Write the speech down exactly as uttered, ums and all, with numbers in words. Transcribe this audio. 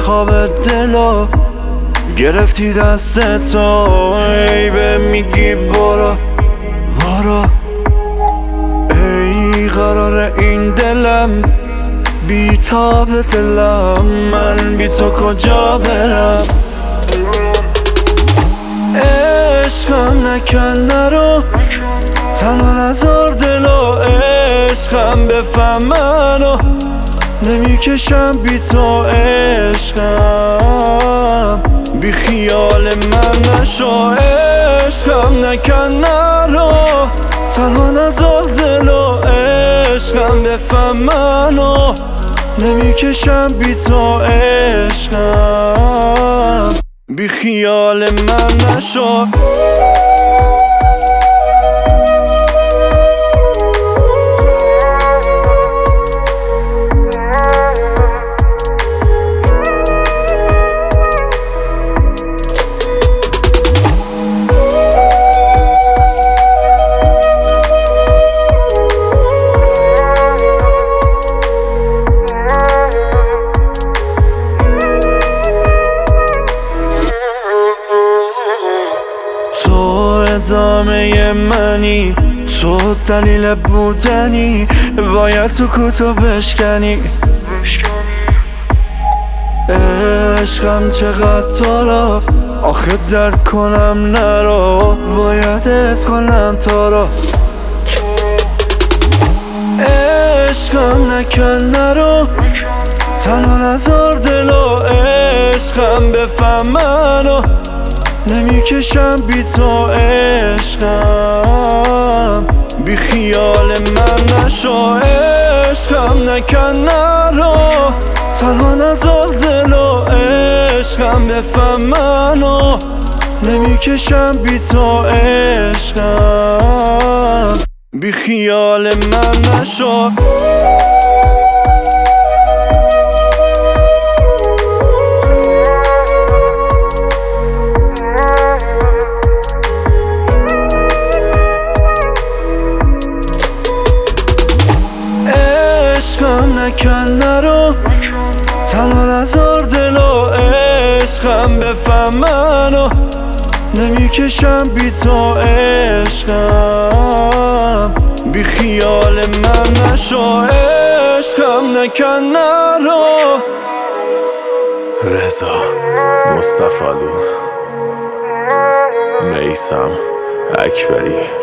خواب دلو گرفتی دست تو، ای به میگی برو برو. ای قرار این دلم بی تاب دلم، من بی تو کجا برم؟ عشقم نکن نرو، تنها نذار دلو. عشقم بفهم منو، نمیکشم بی تو. عشقم بی خیال من نشو. عشقم نکن نرو، تنها نذار دلو. عشقم بفهم منو، نمیکشم بی تو. عشقم بی خیال من نشو. ادامه منی، تو دلیل بودنی، باید تو کوتو بشکنی. عشقم چقدر تو رو آخه درک کنم نرو، باید حس کنم تو رو. عشقم نکن نرو، تنها نذار دلو. عشقم بفهم منو، نمیکشم بی تو. عشقم بی خیال من نشو. عشقم نکن نرو، تنها نذار دلو. عشقم بفهم منو، نمیکشم بی تو. عشقم بی خیال من نشو. عشقم نکن نرو، تنها نذار دلو. عشقم بفهم منو، نمیکشم بی تو. عشقم بی خیال من نشو. عشقم نکن نرو. رضا مصطفی لو، میثم اکبری.